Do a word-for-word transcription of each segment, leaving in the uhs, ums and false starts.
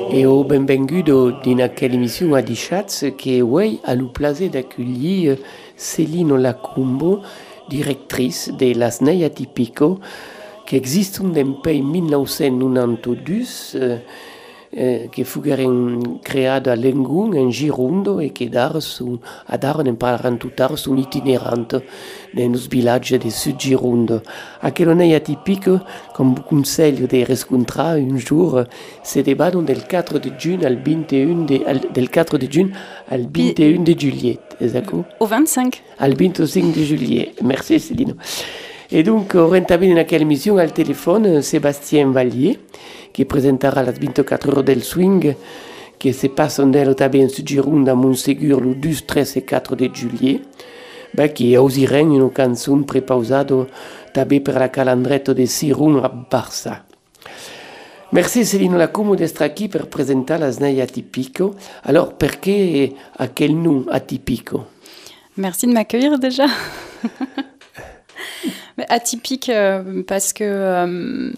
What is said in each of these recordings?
E o benvenuto in quella emissione di Schatz che voi ha il piacere d'accogliere Céline Lacumbo, direttrice della S N E I Atypico, che esiste dal millenovecentonovantadue, eh, che fu creata a Lengun, in Gironde, e che adesso imparano tutti su un itinerante nei villaggi del Sud Gironde. A che non è atipico, come consiglio di riscontrare un giorno, si débattono del quattro di giugno al ventuno di, al, del quattro di giugno al ventuno di juillet, esatto? Au vingt-cinq. Al venticinque di juillet. Merci Céline. E dunque, orientabile in quella emissione al telefono Sébastien Vallier, che presenterà le ventiquattro ore del swing, che si passano dall'Otabè in Sud Gironde a Montségur le due, tre e quattro di juillet, beh, che usiranno una canzone prepausata també per la calandretto di Sirun a Barça. Merci Céline Lacumbo d'être qui per presentare la S N E I Atypico. Alors, perché a quel nom Atypico? Merci de m'accueillir déjà. Atypique euh, parce que euh,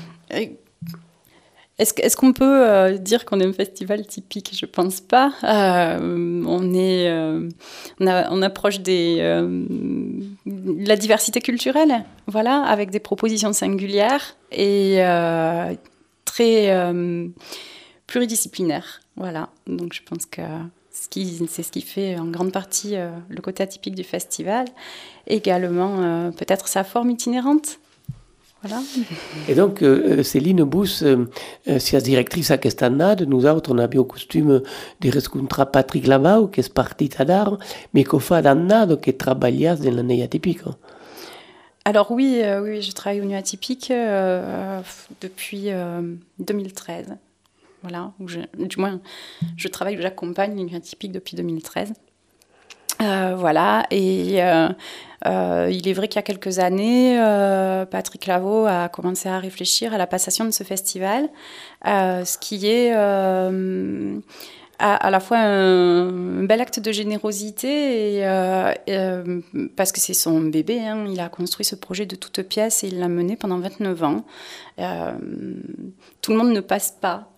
est-ce, est-ce qu'on peut euh, dire qu'on est un festival typique? Je pense pas. Euh, on est, euh, on, a, on approche des, euh, de la diversité culturelle, voilà, avec des propositions singulières et euh, très euh, pluridisciplinaires, voilà. Donc je pense que Ce qui, c'est ce qui fait en grande partie euh, le côté atypique du festival. Également, euh, peut-être sa forme itinérante. Voilà. Et donc, euh, Céline Bous, euh, si directrice à quest'année, nous autres, on a bien au costume de rencontrer Patrick Lavau, qui est parti à d'art, mais qu'on fait d'année qui travaille dans l'année atypique. Alors oui, euh, oui, je travaille au Nuit Atypique euh, depuis euh, deux mille treize. Voilà, où je, du moins, je travaille, j'accompagne les Nuits Atypiques depuis deux mille treize. Euh, voilà, et euh, euh, il est vrai qu'il y a quelques années, euh, Patrick Lavau a commencé à réfléchir à la passation de ce festival, euh, ce qui est euh, à, à la fois un, un bel acte de générosité, et, euh, euh, parce que c'est son bébé, hein, il a construit ce projet de toutes pièces et il l'a mené pendant vingt-neuf ans. Euh, tout le monde ne passe pas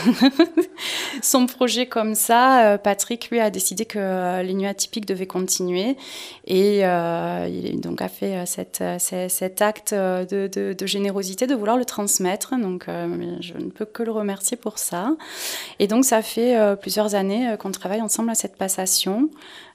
son projet comme ça. Patrick, lui, a décidé que les Nuits Atypiques devaient continuer et euh, il donc a fait cette, cette, cet acte de, de, de générosité, de vouloir le transmettre. Donc, euh, je ne peux que le remercier pour ça. Et donc, ça fait euh, plusieurs années qu'on travaille ensemble à cette passation.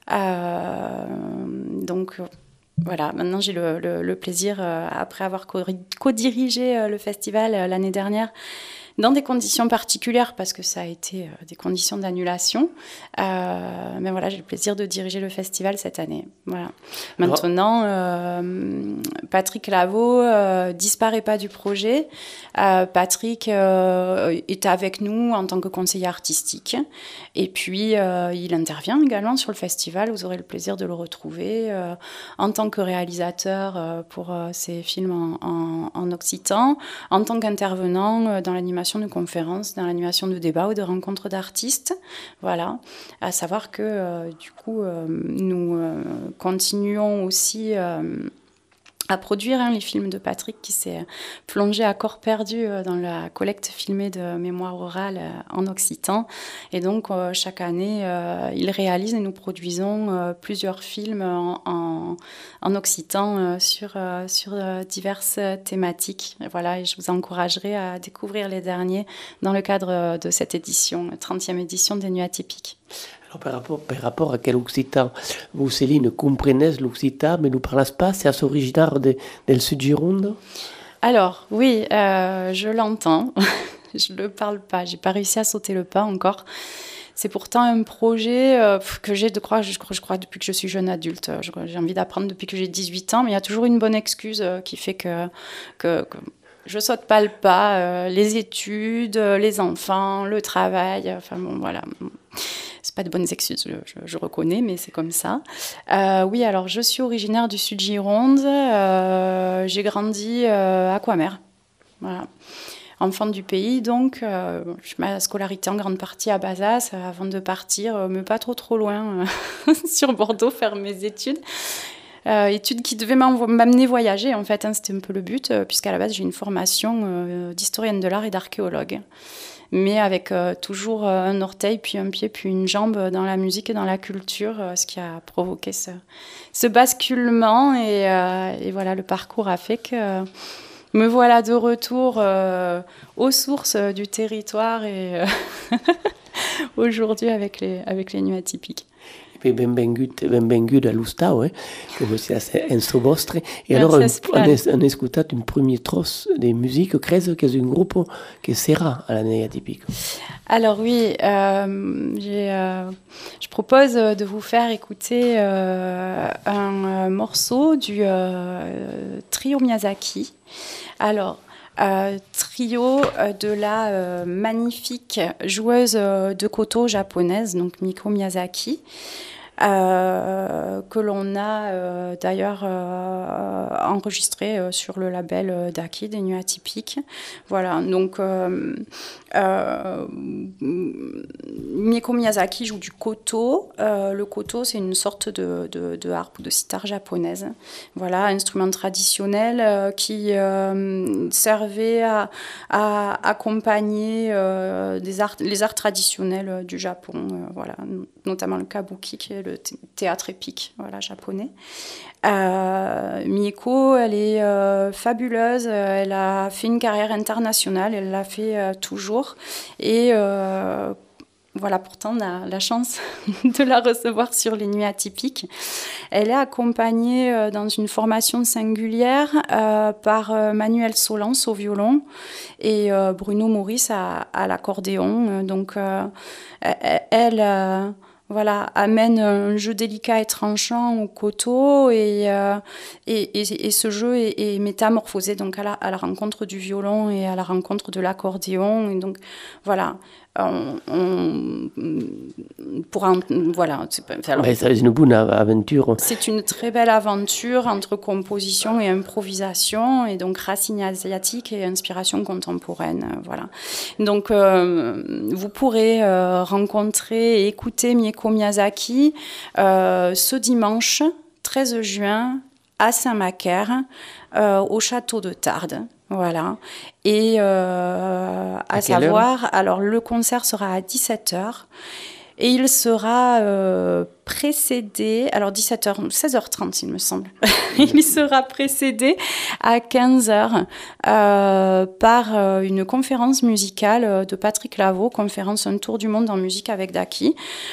Euh, donc, voilà, maintenant j'ai le, le, le plaisir, euh, après avoir co-dirigé euh, le festival euh, l'année dernière, dans des conditions particulières, parce que ça a été euh, des conditions d'annulation. Euh, mais voilà, j'ai le plaisir de diriger le festival cette année. Voilà. Maintenant, euh, Patrick Lavau euh, disparaît pas du projet. Euh, Patrick euh, est avec nous en tant que conseiller artistique. Et puis, euh, il intervient également sur le festival. Vous aurez le plaisir de le retrouver euh, en tant que réalisateur euh, pour euh, ses films en, en, en occitan, en tant qu'intervenant euh, dans l'animation de conférences, dans l'animation de débats ou de rencontres d'artistes. Voilà. À savoir que, euh, du coup, euh, nous euh, continuons aussi euh, à produire hein, les films de Patrick, qui s'est plongé à corps perdu euh, dans la collecte filmée de mémoire orale euh, en occitan. Et donc, euh, chaque année, euh, il réalise et nous produisons euh, plusieurs films en, en, en occitan euh, sur, euh, sur euh, diverses thématiques. Et voilà, et je vous encouragerai à découvrir les derniers dans le cadre de cette édition, trentième édition des Nuits Atypiques. Alors, par rapport, par rapport à quel occitan, vous, Céline, comprenez l'occitan, mais ne parlez pas, c'est originaire de, du Sud Gironde? Alors, oui, euh, je l'entends. Je ne le parle pas. Je n'ai pas réussi à sauter le pas encore. C'est pourtant un projet euh, que j'ai, de croire, je, je crois, depuis que je suis jeune adulte. Je, j'ai envie d'apprendre depuis que j'ai dix-huit ans, mais il y a toujours une bonne excuse euh, qui fait que... que, que je saute pas le pas. Euh, les études, les enfants, le travail, enfin bon, voilà... C'est pas de bonnes excuses, je, je, je reconnais, mais c'est comme ça. Euh, oui, alors je suis originaire du Sud Gironde. Euh, j'ai grandi euh, à Coimer. Voilà. Enfant du pays, donc euh, ma scolarité en grande partie à Bazas, avant de partir, euh, mais pas trop trop loin, euh, sur Bordeaux, faire mes études. Euh, études qui devaient m'amener voyager, en fait, hein, c'était un peu le but, euh, puisqu'à la base, j'ai une formation euh, d'historienne de l'art et d'archéologue. Mais avec euh, toujours euh, un orteil, puis un pied, puis une jambe dans la musique et dans la culture, euh, ce qui a provoqué ce, ce basculement. Et, euh, et voilà, le parcours a fait que euh, me voilà de retour euh, aux sources euh, du territoire et euh, aujourd'hui avec les, avec les nuits atypiques. Benvengut, benvengut a l'Ustau, eh? Come sia in suo vostre. E allora hanno ascoltato un premier tross de musique, credo che è un gruppo che sarà alla Nuit Atypique. Alors oui, euh, j'ai, euh, je propose de vous faire écouter euh, un euh, morceau du euh, trio Miyazaki. Alors, Euh, trio de la euh, magnifique joueuse euh, de koto japonaise, donc Miko Miyazaki, euh, que l'on a euh, d'ailleurs euh, enregistré euh, sur le label euh, Daki, des Nuits Atypiques. Voilà, donc euh, euh, Miko Miyazaki joue du koto. Euh, le koto, c'est une sorte de, de, de harpe ou de sitar japonaise. Voilà, instrument traditionnel euh, qui euh, servait à, à accompagner euh, des arts, les arts traditionnels du Japon. Euh, voilà, notamment le kabuki, qui est le théâtre épique, voilà, japonais. Euh, Mieko, elle est euh, fabuleuse, elle a fait une carrière internationale, elle l'a fait euh, toujours, et euh, voilà, pourtant on a la chance de la recevoir sur les Nuits Atypiques. Elle est accompagnée euh, dans une formation singulière euh, par euh, Manuel Solans au violon et euh, Bruno Maurice à, à l'accordéon. Donc euh, elle... Euh, Voilà, amène un jeu délicat et tranchant au koto et, euh, et, et, et ce jeu est, est métamorphosé donc à la, à la rencontre du violon et à la rencontre de l'accordéon. Et donc voilà, on, on pourra, voilà. C'est, alors, ouais, c'est une bonne aventure. C'est une très belle aventure entre composition et improvisation et donc racines asiatiques et inspiration contemporaine. Voilà. Donc euh, vous pourrez euh, rencontrer et écouter Mieko Miyazaki euh, ce dimanche treize juin à Saint-Macaire, euh, au château de Tarbes. Voilà. Et euh, à, à savoir, alors le concert sera à dix-sept heures et il sera euh, précédé, alors dix-sept heures, seize heures trente il me semble, il sera précédé à quinze heures euh, par euh, une conférence musicale de Patrick Lavaux, conférence Un tour du monde en musique avec Daki,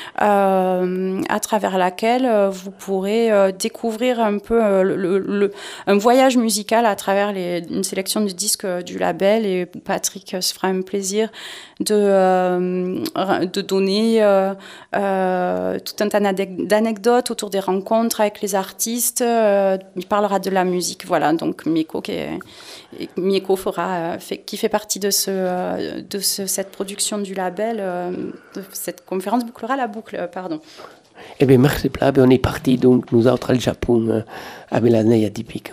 euh, à travers laquelle euh, vous pourrez euh, découvrir un peu euh, le, le, un voyage musical à travers les, une sélection de disques du label, et Patrick se fera un plaisir de, euh, de donner euh, euh, tout un tas d'anecdotes autour des rencontres avec les artistes. Euh, il parlera de la musique, voilà. Donc Mieko, qui, est, Mieko fera, fait, qui fait partie de, ce, de ce, cette production du label, euh, de cette conférence bouclera la boucle, pardon. Eh bien, merci, on est parti donc nous autres au Japon euh, avec la Nuit Atypique.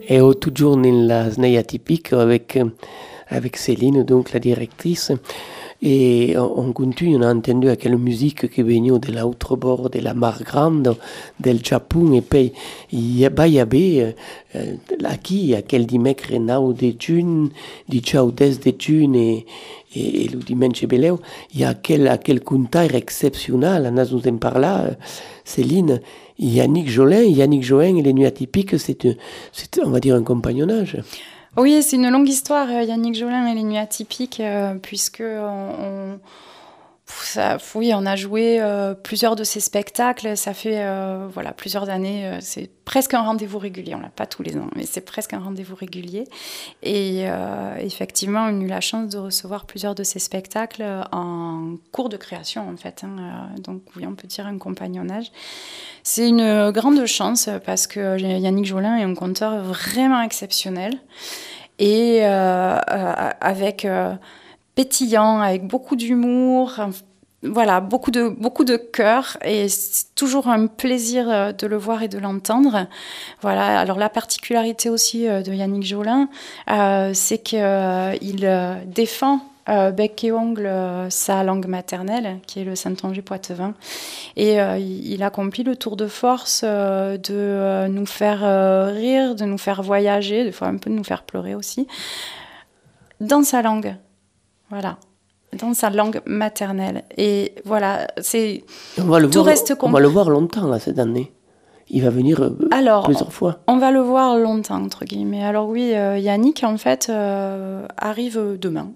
Et au toujours dans la Snei atypique avec, avec Céline, donc la directrice. Et on continue, on a entendu quelle musique qui venait de l'autre bord de la Mar Grande, del Japon, et puis il y avait aquí, aquel dimecre nau de juny, dijous des de juny et, et, et le dimanche beleu, il y a aquel, aquel contaire exceptionnel, on a nous en parlé, Céline, Yannick Jolin, Yannick Jolin et les Nuits Atypiques, c'est, c'est, on va dire, un compagnonnage. Oui, c'est une longue histoire, Yannick Jolin et les Nuits Atypiques, euh, puisque on, on, ça, oui, on a joué euh, plusieurs de ces spectacles. Ça fait euh, voilà, plusieurs années. Euh, c'est presque un rendez-vous régulier. On l'a pas tous les ans, mais c'est presque un rendez-vous régulier. Et euh, effectivement, on a eu la chance de recevoir plusieurs de ces spectacles en cours de création, en fait. Hein. Donc, oui, on peut dire un compagnonnage. C'est une grande chance parce que Yannick Jolin est un conteur vraiment exceptionnel et euh, euh, avec euh, pétillant, avec beaucoup d'humour, voilà, beaucoup de, beaucoup de cœur et c'est toujours un plaisir de le voir et de l'entendre. Voilà, alors la particularité aussi de Yannick Jolin, euh, c'est qu'il euh, défend Euh, bec et ongle, euh, sa langue maternelle, qui est le Saintonge-Poitevin. Et euh, il accomplit le tour de force euh, de euh, nous faire euh, rire, de nous faire voyager, des fois un peu de nous faire pleurer aussi, dans sa langue. Voilà. Dans sa langue maternelle. Et voilà, c'est... On va le tout voir, reste on va le voir longtemps, là, cette année. Il va venir euh, Alors, plusieurs fois. On va le voir longtemps, entre guillemets. Alors oui, euh, Yannick, en fait, euh, arrive demain.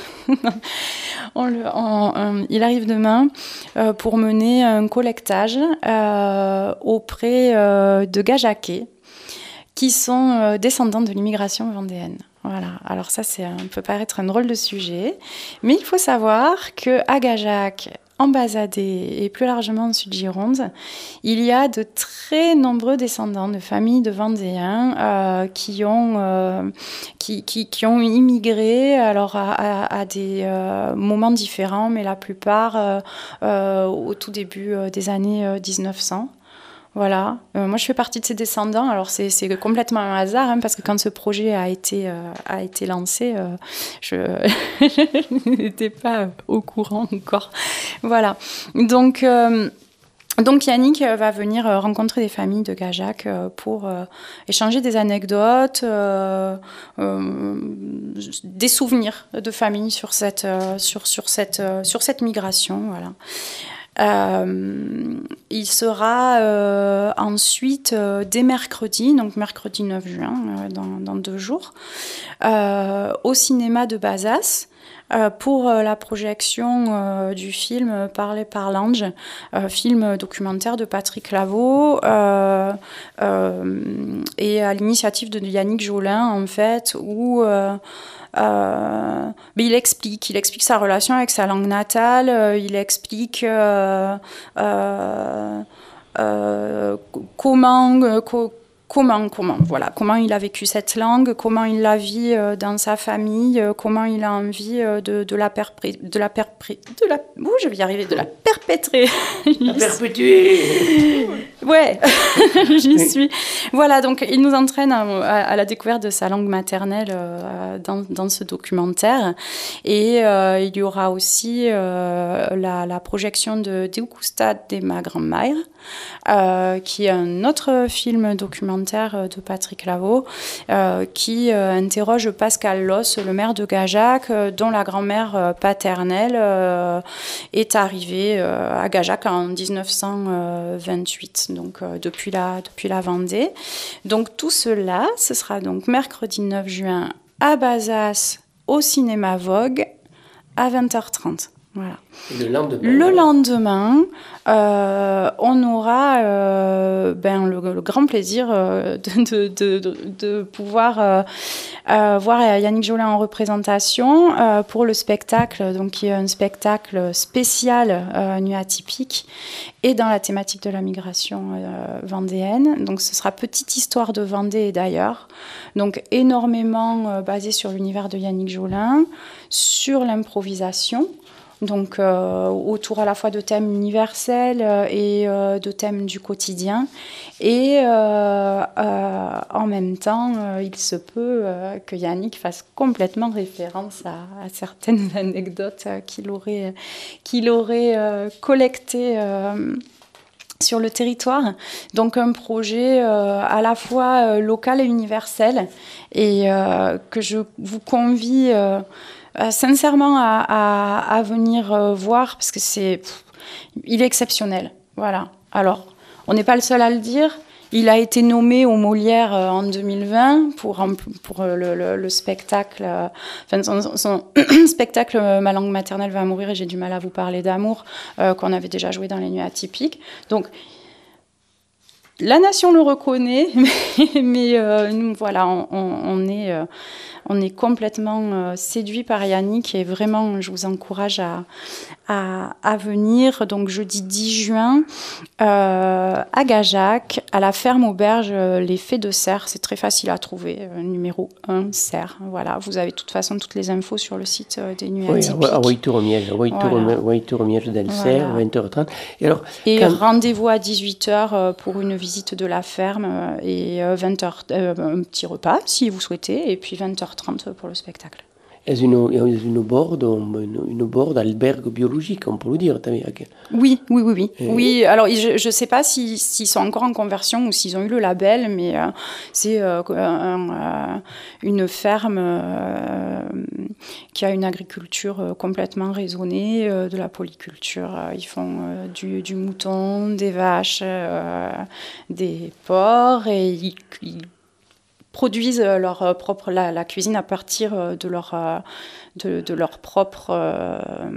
on le, on, on, il arrive demain euh, pour mener un collectage euh, auprès euh, de Gajaquais qui sont euh, descendants de l'immigration vendéenne. Voilà. Alors ça, c'est un, peut paraître un drôle de sujet, mais il faut savoir qu'à Gajac, en Bazadais et plus largement en Sud-Gironde, il y a de très nombreux descendants de familles de Vendéens euh, qui, ont, euh, qui, qui, qui ont immigré alors à, à, à des euh, moments différents, mais la plupart euh, euh, au tout début euh, des années euh, dix-neuf cents. Voilà, euh, moi je fais partie de ces descendants, alors c'est, c'est complètement un hasard, hein, parce que quand ce projet a été, euh, a été lancé, euh, je n'étais pas au courant encore. Voilà, donc, euh, donc Yannick va venir rencontrer des familles de Gajac pour euh, échanger des anecdotes, euh, euh, des souvenirs de famille sur cette, euh, sur, sur cette, euh, sur cette migration, voilà. Euh, il sera euh, ensuite euh, dès mercredi, donc mercredi neuf juin, euh, dans, dans deux jours, euh, au cinéma de Bazas euh, pour euh, la projection euh, du film Parler par l'ange, euh, film documentaire de Patrick Lavaux euh, euh, et à l'initiative de Yannick Jolin en fait, où euh, Euh, mais il explique, il explique sa relation avec sa langue natale, euh, il explique euh, euh, euh, comment, euh, co- comment, comment, voilà, comment il a vécu cette langue, comment il la vit euh, dans sa famille, euh, comment il a envie euh, de, de la perpétrer, de la perpétrer, de la, ouh, je vais y arriver, de la perpétrer. La perpétuer. Ouais, j'y suis. Voilà, donc il nous entraîne à, à, à la découverte de sa langue maternelle euh, dans, dans ce documentaire. Et euh, il y aura aussi euh, la, la projection de Déu costat de ma grand-mère, euh, qui est un autre film documentaire de Patrick Lavaux, euh, qui euh, interroge Pascal Loss, le maire de Gajac, euh, dont la grand-mère paternelle euh, est arrivée euh, à Gajac en dix-neuf cent vingt-huit. Donc euh, depuis, la, depuis la Vendée. Donc tout cela, ce sera donc mercredi neuf juin à Bazas, au cinéma Vogue, à vingt heures trente. Voilà. Et le lendemain, le lendemain euh, on aura euh, ben, le, le grand plaisir euh, de, de, de, de pouvoir euh, euh, voir Yannick Jolin en représentation euh, pour le spectacle, donc, qui est un spectacle spécial euh, Nuit Atypique et dans la thématique de la migration euh, vendéenne. Donc ce sera Petite histoire de Vendée et d'ailleurs. Donc énormément euh, basé sur l'univers de Yannick Jolin, sur l'improvisation. donc euh, autour à la fois de thèmes universels et euh, de thèmes du quotidien. Et euh, euh, en même temps, euh, il se peut euh, que Yannick fasse complètement référence à, à certaines anecdotes euh, qu'il aurait, qu'il aurait euh, collectées euh, sur le territoire. Donc un projet euh, à la fois euh, local et universel, et euh, que je vous convie euh, euh, sincèrement à, à, à venir euh, voir, parce que c'est, pff, il est exceptionnel. Voilà. Alors, on n'est pas le seul à le dire. Il a été nommé aux Molières euh, en deux mille vingt pour, pour le, le, le spectacle, euh, enfin son, son spectacle « Ma langue maternelle va mourir et j'ai du mal à vous parler d'amour euh, » qu'on avait déjà joué dans les Nuits Atypiques. Donc, la nation le reconnaît, mais, mais euh, nous, voilà, on, on, on est... Euh, On est complètement euh, séduit par Yannick, et vraiment, je vous encourage à, à, à venir. Donc, jeudi dix juin, euh, à Gajac, à la ferme auberge euh, Les Fées de Serre. C'est très facile à trouver, euh, numéro un, Serre. Voilà, vous avez de toute façon toutes les infos sur le site euh, des Nuits Atypiques. Oui, à Waitour-Miège, à Waitour-Miège d'Elser, voilà. vingt heures trente. Et, alors, et quand... rendez-vous à dix-huit heures euh, pour une visite de la ferme, euh, et euh, vingt heures, euh, un petit repas, si vous souhaitez, et puis vingt heures trente pour le spectacle. Est une, une borde, une, une borde albergue biologique, on peut le dire. Oui, oui, oui, oui. Et... oui, alors je ne sais pas si, s'ils sont encore en conversion ou s'ils ont eu le label, mais euh, c'est euh, un, euh, une ferme euh, qui a une agriculture euh, complètement raisonnée, euh, de la polyculture. Euh, ils font euh, du, du mouton, des vaches, euh, des porcs, et ils, ils produisent leur propre, la, la cuisine à partir de, leur, de, de leurs propres euh,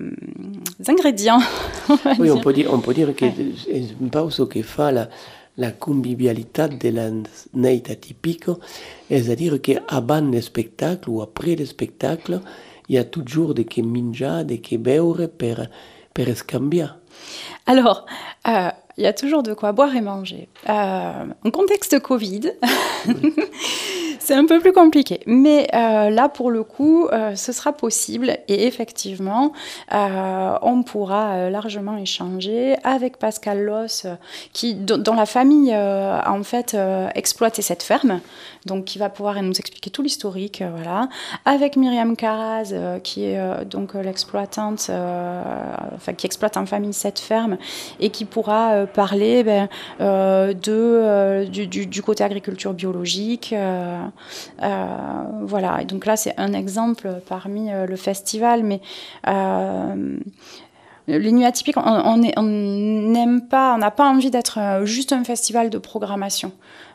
ingrédients. On oui, on peut, dire, on peut dire que ouais. Un pauso che fa la, la convivialità della Neit Atypico, c'est-à-dire qu'avant le spectacle ou après le spectacle, il y a toujours de che mangiare, de che beure per, per scambiare. Alors, euh, il y a toujours de quoi boire et manger. Euh, en contexte Covid, oui. C'est un peu plus compliqué. Mais euh, là, pour le coup, euh, ce sera possible. Et effectivement, euh, on pourra euh, largement échanger avec Pascal Loss, euh, qui, dont, dont la famille euh, a en fait euh, exploité cette ferme. Donc, qui va pouvoir nous expliquer tout l'historique. Euh, voilà. Avec Myriam Caraz, euh, qui est euh, donc l'exploitante, euh, enfin, qui exploite en famille cette ferme, et qui pourra euh, parler ben, euh, de, euh, du, du, du côté agriculture biologique. Euh, euh, voilà, et donc là, c'est un exemple parmi euh, le festival, mais euh, les Nuits Atypiques, on n'aime pas, on n'a pas envie d'être juste un festival de programmation.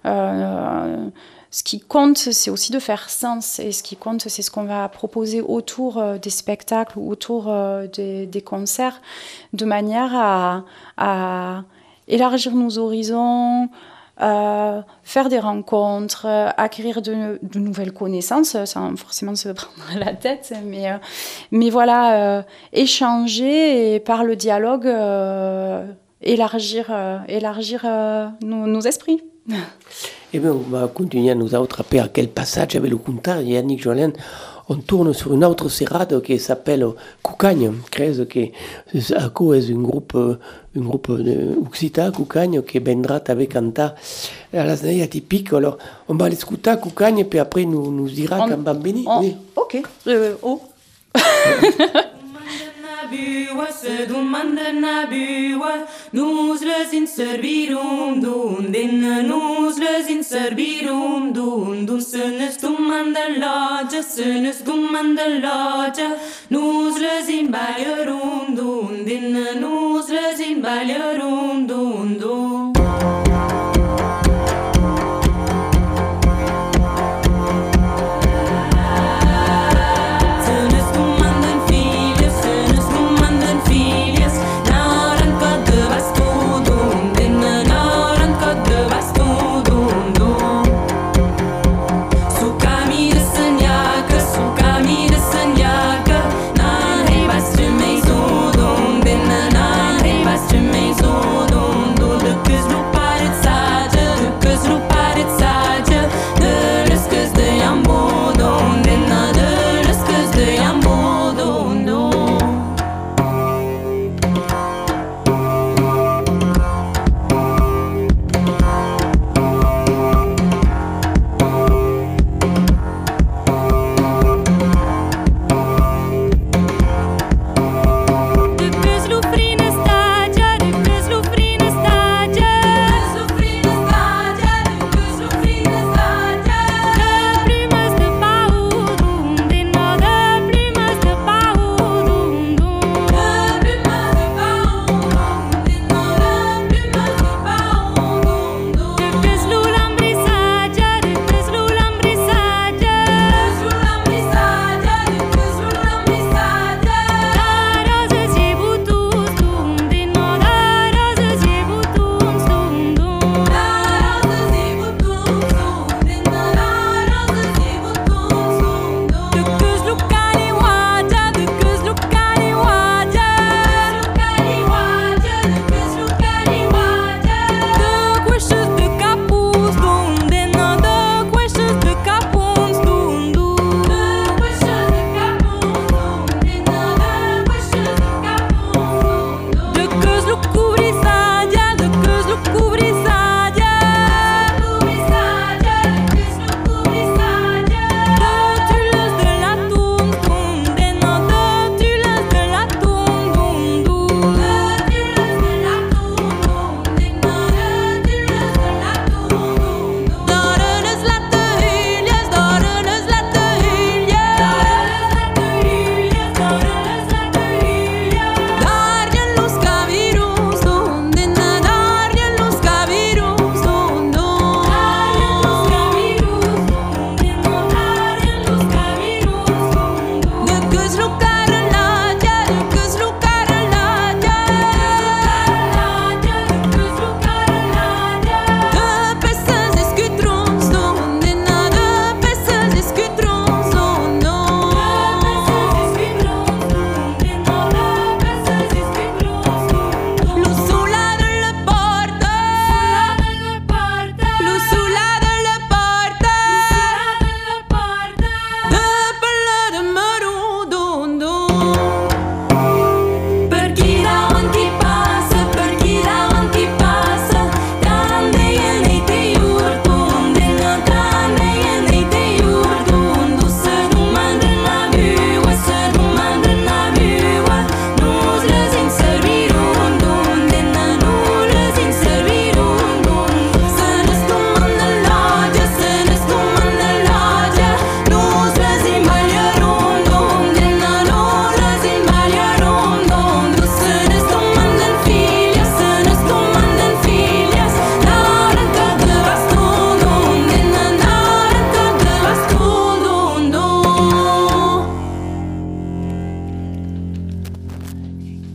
Euh, Ce qui compte, c'est aussi de faire sens. Et ce qui compte, c'est ce qu'on va proposer autour euh, des spectacles ou autour euh, des, des concerts, de manière à, à élargir nos horizons, euh, faire des rencontres, acquérir de, de nouvelles connaissances, sans forcément se prendre la tête, mais, euh, mais voilà, euh, échanger et par le dialogue, euh, élargir, euh, élargir euh, nos, nos esprits. Eh bien, on va continuer à nous attraper à quel passage avec le compteur Yannick Jolin. On tourne sur une autre serrade qui s'appelle Cucagne. Creuse que est un groupe, un groupe d'Occità, Cucagne, qui viendra avec Anta à la Neit Atypique. Alors, on va l'écouter Cucagne, puis après, nous, nous dira quand va venir. On... Oui. Ok. Euh, oh. Bua, se du mandana bua, nus les in servirum dun, din nus les in servirum dun, dun senes du mandalaja, senes du mandalaja, nus les in balierum dun, din nus les in balierum dun, dun. The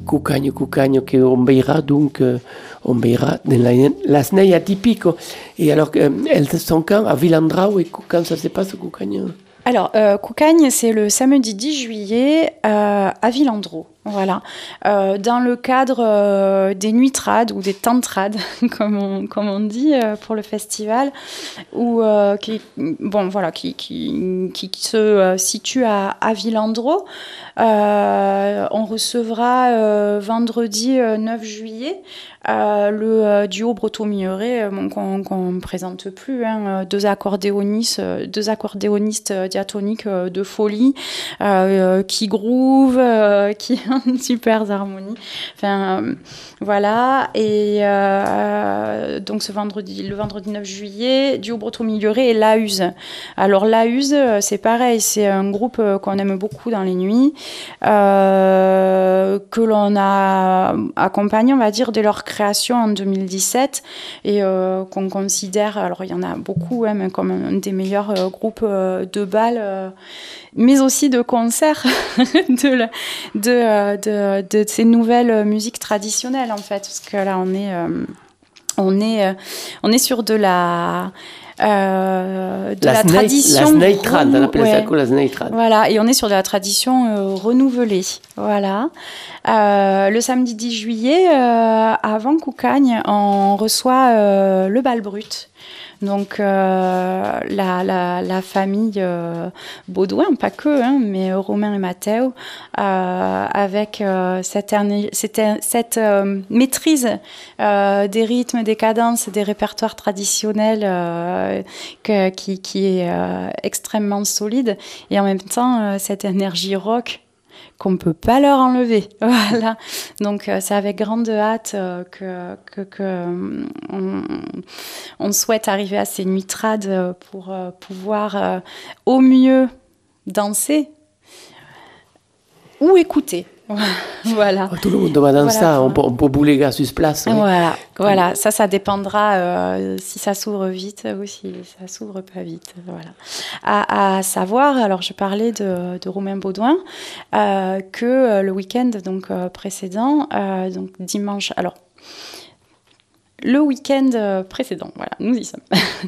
Cucagno, Cucagno, qu'on verra donc, euh, on verra dans la, la snei atypique. Et alors, euh, elles sont quand à Villandrau et quand ça se passe, Cucagno? Alors, euh, Cucagne, c'est le samedi dix juillet euh, à Villandrau. Voilà. Euh, dans le cadre euh, des nuits trad ou des temps trad, comme on, comme on dit euh, pour le festival, où, euh, qui, bon, voilà, qui, qui, qui, qui se euh, situe à, à Villandrau. Euh, on recevra euh, vendredi euh, neuf juillet euh, le euh, duo Breton-Milleray, euh, bon, qu'on qu'on ne présente plus, hein, deux accordéonistes, deux accordéonistes diatoniques euh, de folie, euh, qui groove, euh, qui une super harmonie. Enfin, euh, voilà. Et euh, donc, ce vendredi, le vendredi neuf juillet, duo Breton-Milleray et Laüze. Alors, Laüze, c'est pareil, c'est un groupe qu'on aime beaucoup dans les nuits, euh, que l'on a accompagné, on va dire, dès leur création en deux mille dix-sept et euh, qu'on considère, alors il y en a beaucoup, hein, mais comme un des meilleurs euh, groupes euh, de bal, euh, mais aussi de concerts de, la, de, euh, de, de, de ces nouvelles musiques traditionnelles, en fait, parce que là, on est, euh, on est, euh, on est sur de la... Euh, de la, la snake, tradition la snake trad, on appelle ouais. ça quoi, la snake trad. Voilà, et on est sur de la tradition euh, renouvelée. Voilà. Euh, le samedi dix juillet, euh, avant Cucagne, on reçoit euh, le bal brut. Donc euh, la, la, la famille euh, Baudouin, pas que, hein, mais Romain et Matteo, euh, avec euh, cette, cette, cette euh, maîtrise euh, des rythmes, des cadences, des répertoires traditionnels euh, que, qui, qui est euh, extrêmement solide, et en même temps euh, cette énergie rock qu'on ne peut pas leur enlever. Voilà. Donc, euh, c'est avec grande hâte euh, que, que, que euh, on, on souhaite arriver à ces nuits trad pour euh, pouvoir euh, au mieux danser ou écouter. Voilà. Tout le monde demande voilà, ça, on peut, on peut bouler gars sur place. Oui. Voilà, voilà. Ça, ça dépendra euh, si ça s'ouvre vite ou si ça s'ouvre pas vite. Voilà. À, à savoir, alors je parlais de, de Romain Baudouin, euh, que euh, le week-end donc euh, précédent, euh, donc dimanche, alors. Le week-end précédent, voilà, nous y sommes.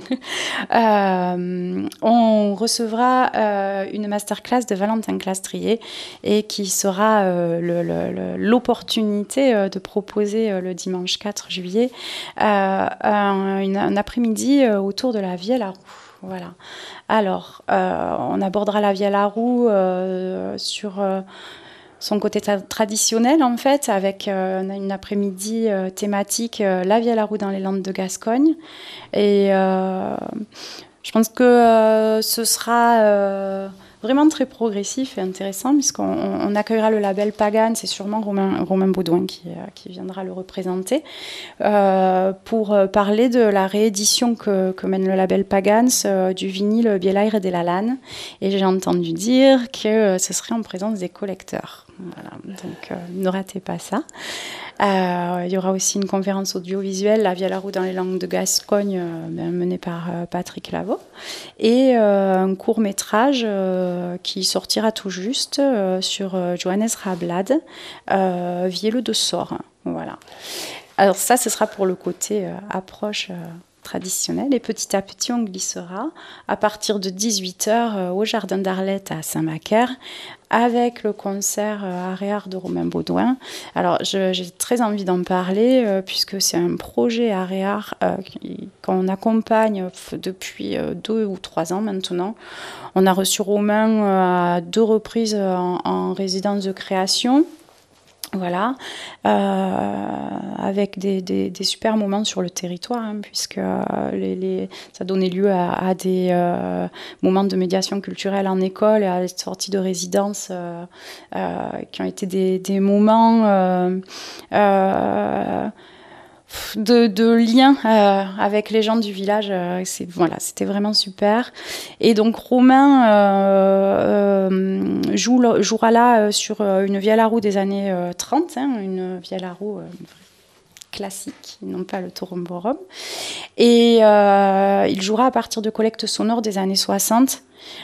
euh, on recevra euh, une masterclass de Valentin Clastrier et qui sera euh, le, le, l'opportunité euh, de proposer euh, le dimanche quatre juillet euh, un, une, un après-midi euh, autour de la Vielle à Roux. Voilà. Alors, euh, on abordera la Vielle à Roux euh, sur... Euh, son côté tra- traditionnel, en fait, avec euh, une après-midi euh, thématique euh, la Vielle à Roux dans les Landes de Gascogne. Et euh, je pense que euh, ce sera euh, vraiment très progressif et intéressant, puisqu'on on accueillera le label Pagan, c'est sûrement Romain, Romain Baudouin qui, euh, qui viendra le représenter, euh, pour parler de la réédition que, que mène le label Pagans euh, du vinyle Bielaire de la Lane. Et j'ai entendu dire que euh, ce serait en présence des collecteurs. Voilà, donc euh, ne ratez pas ça. Euh, il y aura aussi une conférence audiovisuelle, La Vielle à Roux dans les Landes de Gascogne, euh, menée par euh, Patrick Lavaux, et euh, un court-métrage euh, qui sortira tout juste euh, sur euh, Johannes Rablad, euh, Vielleux de Sort. Voilà. Alors ça, ce sera pour le côté euh, approche... Euh, traditionnel, et petit à petit on glissera à partir de dix-huit heures euh, au Jardin d'Arlette à Saint-Macaire avec le concert euh, Aréar de Romain Baudouin. Alors je, j'ai très envie d'en parler euh, puisque c'est un projet Aréar euh, qu'on accompagne euh, depuis euh, deux ou trois ans maintenant. On a reçu Romain euh, à deux reprises euh, en, en résidence de création. Voilà, euh, avec des, des, des super moments sur le territoire, hein, puisque euh, les, les, ça donnait lieu à, à des euh, moments de médiation culturelle en école et à des sorties de résidence euh, euh, qui ont été des, des moments euh, euh, de, de lien euh, avec les gens du village. Euh, c'est, voilà, c'était vraiment super. Et donc Romain euh, euh, joue, jouera là euh, sur une Vielle à Roux des années euh, trente, hein, une Vielle à Roux euh, classique, non pas le toromborum. Et euh, il jouera à partir de collectes sonores des années soixante,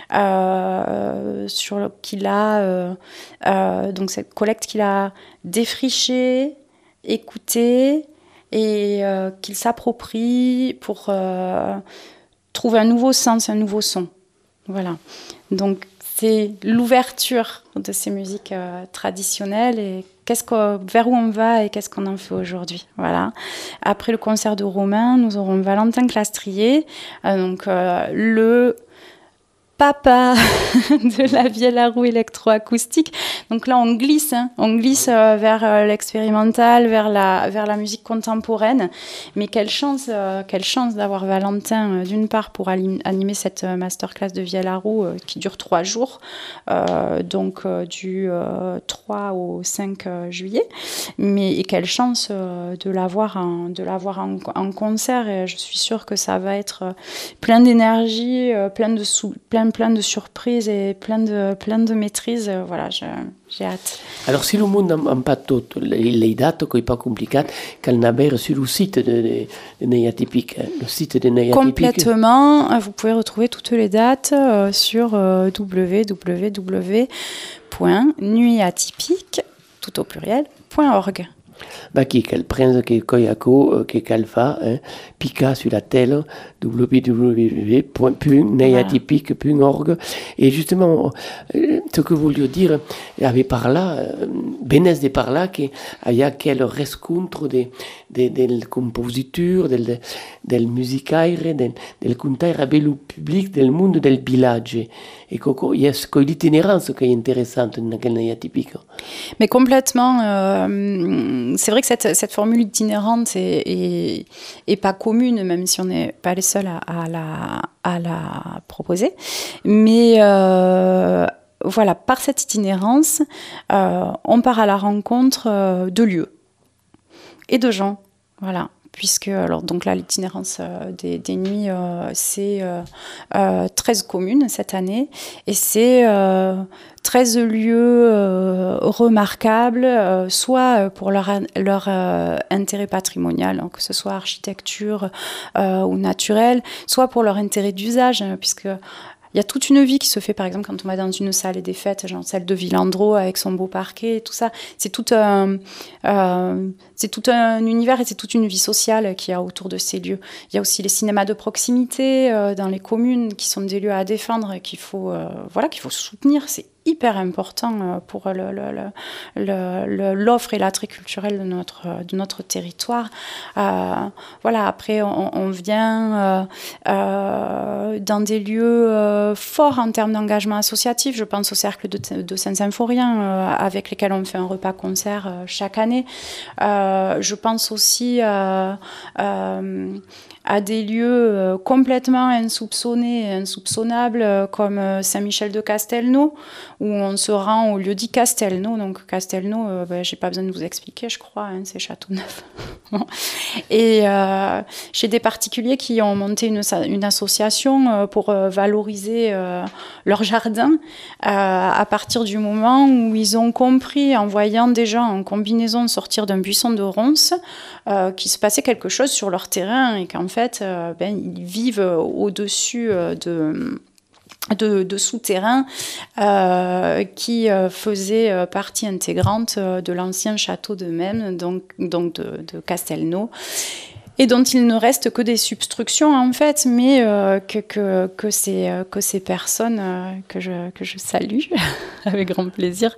euh, sur qu'il a euh, euh, donc cette collecte qu'il a défrichée, écoutée et euh, qu'il s'approprie pour euh, trouver un nouveau sens, un nouveau son. Voilà. Donc c'est l'ouverture de ces musiques euh, traditionnelles et qu'est-ce que, vers où on va et qu'est-ce qu'on en fait aujourd'hui. Voilà. Après le concert de Romain, nous aurons Valentin Clastrier, euh, donc euh, le papa de la vielle à roue électroacoustique. Donc là, on glisse, hein, on glisse euh, vers euh, l'expérimental, vers la, vers la musique contemporaine. Mais quelle chance, euh, quelle chance d'avoir Valentin, euh, d'une part, pour alim- animer cette euh, masterclass de vielle à roue euh, qui dure trois jours, euh, donc euh, du euh, trois au cinq euh, juillet. Mais et quelle chance euh, de l'avoir, en, de l'avoir en, en concert. Et je suis sûre que ça va être euh, plein d'énergie, euh, plein de sou- plein plein de surprises et plein de, plein de maîtrise. Voilà, je, j'ai hâte. Alors, si le monde n'a pas toutes les dates, c'est pas compliqué, qu'elle n'a pas sur le site de, de, de Neuatypique, le site de Neuatypique. Complètement. Vous pouvez retrouver toutes les dates euh, sur euh, w w w point nuitatypique, tout au pluriel, .org. Bah, qui qu'elle prenne, qui Koyako, qui qu'elle fa, hein, pica sur la telle, w w w point neuatypique point org. Et justement, euh, ce que vous vouliez dire, il y avait par là, euh, Benès de par là, qu'il y a quel rescontro des de, de compositeurs, del, del musicaire, del, del contaire bello public del monde del village. Et il y a l'itinérance qui est intéressante dans quel Neuatypique. Mais complètement. Euh, c'est vrai que cette, cette formule itinérante est, est, est pas commune, même si on n'est pas les seuls à, à, la, à la proposer. Mais euh, voilà, par cette itinérance, euh, on part à la rencontre euh, de lieux et de gens. Voilà. Puisque, alors, donc là, l'itinérance euh, des, des nuits, euh, c'est euh, euh, treize communes cette année, et c'est euh, treize lieux euh, remarquables, euh, soit pour leur, leur euh, intérêt patrimonial, hein, que ce soit architecture euh, ou naturel, soit pour leur intérêt d'usage, hein, puisque il y a toute une vie qui se fait, par exemple, quand on va dans une salle des fêtes, genre celle de Villandreau avec son beau parquet et tout ça. C'est tout un, euh, c'est tout un univers et c'est toute une vie sociale qu'il y a autour de ces lieux. Il y a aussi les cinémas de proximité euh, dans les communes qui sont des lieux à défendre et qu'il faut, euh, voilà, qu'il faut soutenir. C'est hyper important pour le, le, le, le, l'offre et l'attrait culturel de notre, de notre territoire. Euh, voilà, après, on, on vient euh, euh, dans des lieux euh, forts en termes d'engagement associatif. Je pense au cercle de, de Saint-Symphorien, euh, avec lesquels on fait un repas-concert euh, chaque année. Euh, je pense aussi euh, euh, à des lieux euh, complètement insoupçonnés et insoupçonnables, euh, comme euh, Saint-Michel de Castelnau, où on se rend au lieu dit Castelnau. Donc Castelnau, euh, ben, j'ai pas besoin de vous expliquer, je crois, hein, c'est Châteauneuf. Et euh, chez des particuliers qui ont monté une, une association euh, pour euh, valoriser euh, leur jardin, euh, à partir du moment où ils ont compris, en voyant des gens en combinaison sortir d'un buisson de ronces, euh, qu'il se passait quelque chose sur leur terrain et qu'en fait, euh, ben, ils vivent au-dessus euh, de... De, de souterrains euh, qui euh, faisaient euh, partie intégrante euh, de l'ancien château de Mesmes, donc, donc de, de Castelnau, et dont il ne reste que des substructions en fait, mais euh, que, que, que, ces, que ces personnes euh, que, je, que je salue avec grand plaisir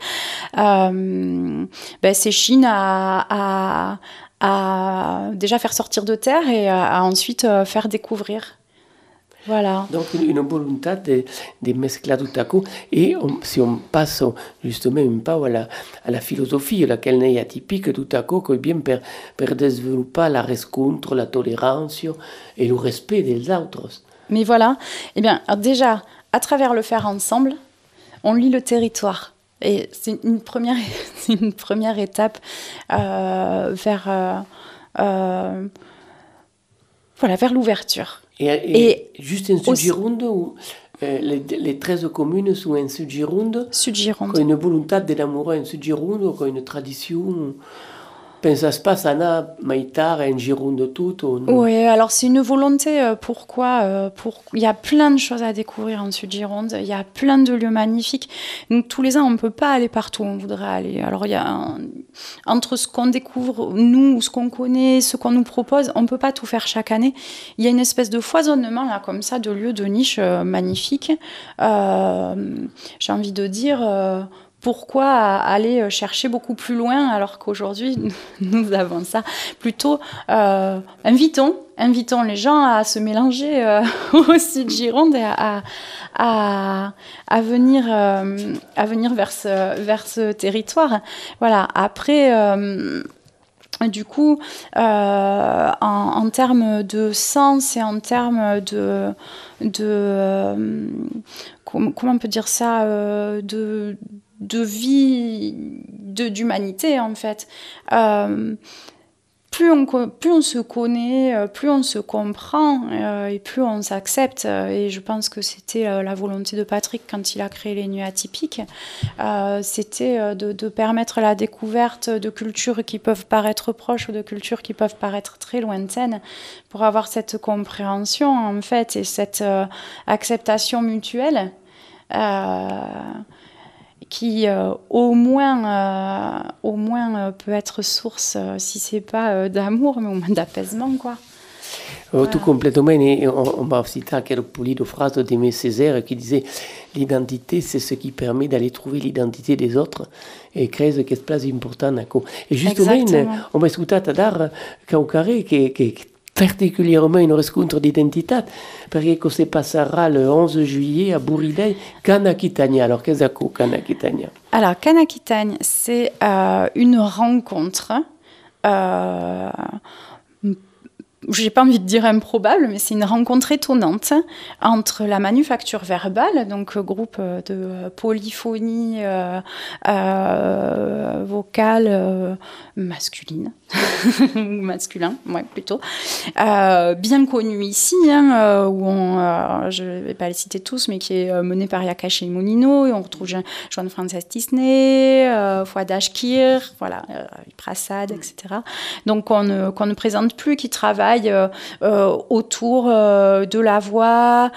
euh, ben, s'échinent à, à, à déjà faire sortir de terre et à, à ensuite euh, faire découvrir. Voilà. Donc une volonté de, de mescler tout à coup. Et on, si on passe justement un peu à la, à la philosophie, laquelle est atypique tout à coup, qui bien per, per développer la rencontre, la tolérance et le respect des autres. Mais voilà, eh bien, déjà, à travers le faire ensemble, on lit le territoire. Et c'est une première, c'est une première étape euh, vers, euh, euh, voilà, vers l'ouverture. Et, et, et juste en Sud-Gironde, où euh, les, les treize communes sont en Sud-Gironde, Sud-Gironde. Qui ont une volonté d'énamorer en Sud-Gironde, qui ont une tradition pensa spasana maitar en Gironde tout ou non? Oui, alors c'est une volonté. Euh, pourquoi euh, pour... Il y a plein de choses à découvrir en Sud-Gironde. Il y a plein de lieux magnifiques. Donc tous les ans, on ne peut pas aller partout où on voudrait aller. Alors il y a un... entre ce qu'on découvre, nous, ce qu'on connaît, ce qu'on nous propose, on ne peut pas tout faire chaque année. Il y a une espèce de foisonnement là, comme ça, de lieux, de niches euh, magnifiques. Euh, j'ai envie de dire... Euh, Pourquoi aller chercher beaucoup plus loin alors qu'aujourd'hui, nous avons ça plutôt euh, invitons, invitons les gens à se mélanger euh, au Sud-Gironde et à, à, à, venir, euh, à venir vers ce, vers ce territoire. Voilà. Après... Euh, Du coup, euh, en, en termes de sens et en termes de... de euh, comment, comment on peut dire ça euh, de, de vie, de, d'humanité, en fait. Euh, plus on, plus on se connaît, plus on se comprend euh, et plus on s'accepte. Et je pense que c'était euh, la volonté de Patrick quand il a créé les Nuits Atypiques. Euh, c'était de, de permettre la découverte de cultures qui peuvent paraître proches ou de cultures qui peuvent paraître très lointaines pour avoir cette compréhension, en fait, et cette euh, acceptation mutuelle. Euh, qui euh, au moins, euh, au moins euh, peut être source, euh, si c'est pas euh, d'amour, mais au moins d'apaisement, quoi. Voilà. Tout complètement, et on, on va citer quelques polies de phrases d'Aimé Césaire qui disait « L'identité, c'est ce qui permet d'aller trouver l'identité des autres et créer ce qui est place important. » Et justement, on va écouter dar Caucaré qui est particulièrement une rencontre d'identité, parce que se passera le onze juillet à Buridei, Kanakitania. Alors, qu'est-ce que c'est Kanakitania? Alors, Kanakitania, c'est euh, une rencontre, euh, j'ai pas envie de dire improbable, mais c'est une rencontre étonnante entre la Manufacture Verbale, donc groupe de polyphonie euh, euh, vocale euh, masculine, masculin, ouais, plutôt, euh, bien connu ici, hein, où on, euh, je ne vais pas les citer tous, mais qui est mené par Yakashi Monino, et on retrouve Joan Frances Disney, euh, Fouad Ashkir, voilà, euh, Prasad, et cetera. Donc on ne, qu'on ne présente plus, qui travaille Euh, euh, autour euh, de la voix,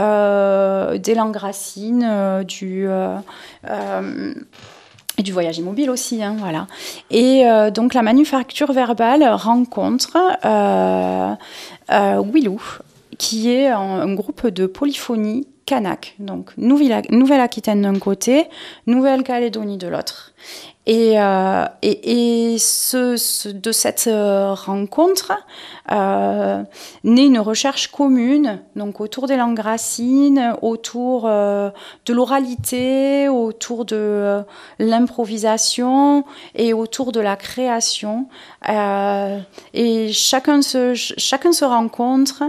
euh, des langues racines, euh, du, euh, euh, et du voyage immobile aussi. Hein, voilà. Et euh, donc la Manufacture Verbale rencontre euh, euh, Wilou, qui est un, un groupe de polyphonie kanak, donc Nouvelle-Aquitaine d'un côté, Nouvelle-Calédonie de l'autre. Et, euh, et, et ce, ce, de cette euh, rencontre euh, naît une recherche commune, donc autour des langues racines, autour euh, de l'oralité, autour de euh, l'improvisation et autour de la création. Euh, et chacun se, chacun se rencontre.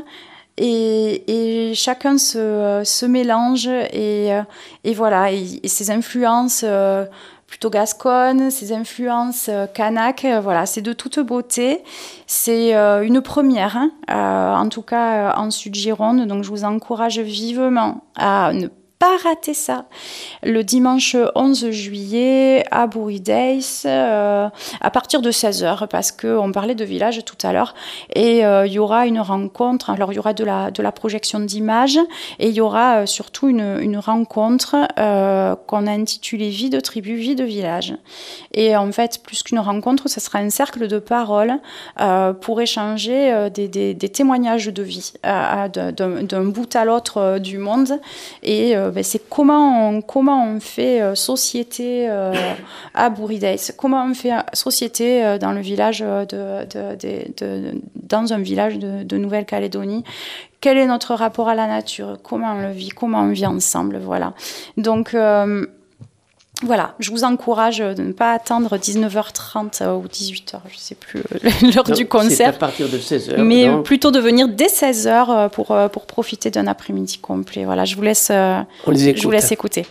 Et, et chacun se, se mélange et, et voilà, et, et ses influences euh, plutôt gasconnes, ses influences euh, kanak, euh, voilà, c'est de toute beauté. C'est euh, une première, hein, euh, en tout cas euh, en Sud-Gironde, donc je vous encourage vivement à ne pas rater ça. Le dimanche onze juillet à Buridei, euh, à partir de seize heures, parce qu'on parlait de village tout à l'heure, et il euh, y aura une rencontre, alors il y aura de la, de la projection d'images, et il y aura euh, surtout une, une rencontre euh, qu'on a intitulée Vie de tribu, vie de village. Et en fait, plus qu'une rencontre, ce sera un cercle de parole euh, pour échanger euh, des, des, des témoignages de vie euh, d'un, d'un bout à l'autre euh, du monde, et euh, ben, c'est comment on, comment on fait euh, société euh, à Buridei, comment on fait société euh, dans le village de, de, de, de, dans un village de, de Nouvelle-Calédonie. Quel est notre rapport à la nature? Comment on le vit? Comment on vit ensemble? Voilà. Donc euh, voilà, je vous encourage de ne pas attendre dix-neuf heures trente ou dix-huit heures, je ne sais plus l'heure non, du concert. C'est à partir de seize heures. Mais non. plutôt de venir dès seize heures pour, pour profiter d'un après-midi complet. Voilà, je vous laisse, On les écoute. Je vous laisse écouter.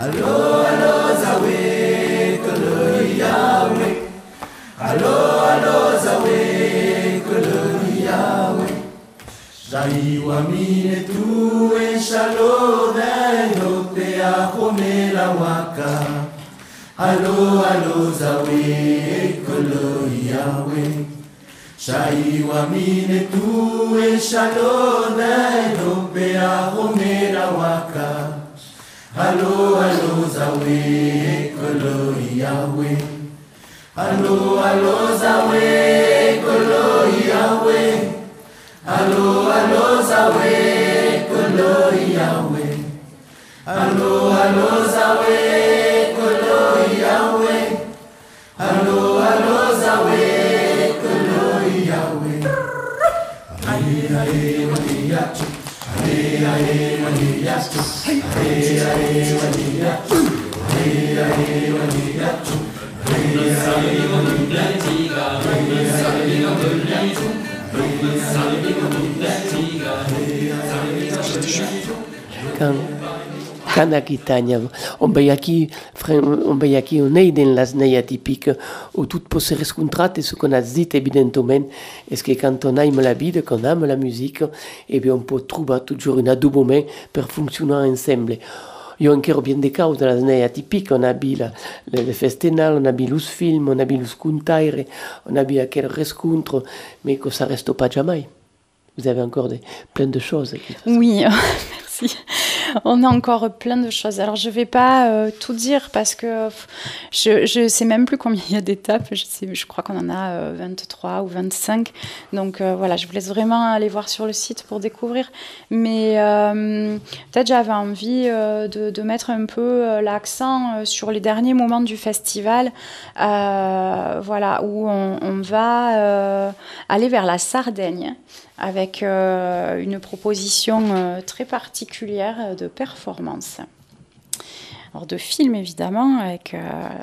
Allo, allo, zawe, kolo yawe. Allo, allo, zawe, kolo yawe. Zaiwa mine tu e shalona yote a homela waka. Allo, allo, zawe, kolo yawe. Zaiwa mine tu e shalona yote a homela waka. Allo, allo, zawe, kolo yawe. Allo, allo, zawe, kolo yawe. Allo, allo, zawe, kolo yawe. Allo, allo, zawe, kolo yawe. Allo, allo, zawe, kolo yawe. Aye, aye, waliyachu. Aye, aye, waliyachu. Aye, aye, waliyachu. Aye, aye, waliyachu. Aye, aye, waliyachu. Kan kana kitanya on bayaki on bayaki on est dans la sneia typique où tout peut se rencontrer ce qu'on a dit évidemment est-ce que quand on aime la vie qu'on aime la musique et bien on peut trouver toujours une adoubement pour fonctionner ensemble. Io anche bien des cas de la sneia typique on a vu le festival on a vu los films on a vu los contaires on a vu quel rencontre mais que ça reste pas jamais. Vous avez encore des, plein de choses. Oui, merci. On a encore plein de choses. Alors, je ne vais pas euh, tout dire parce que je ne sais même plus combien il y a d'étapes. Je, sais, je crois qu'on en a euh, vingt-trois ou vingt-cinq. Donc, euh, voilà, je vous laisse vraiment aller voir sur le site pour découvrir. Mais euh, peut-être j'avais envie euh, de, de mettre un peu euh, l'accent euh, sur les derniers moments du festival, euh, voilà, où on, on va euh, aller vers la Sardaigne, avec euh, une proposition euh, très particulière de performance. Alors de film évidemment, avec euh,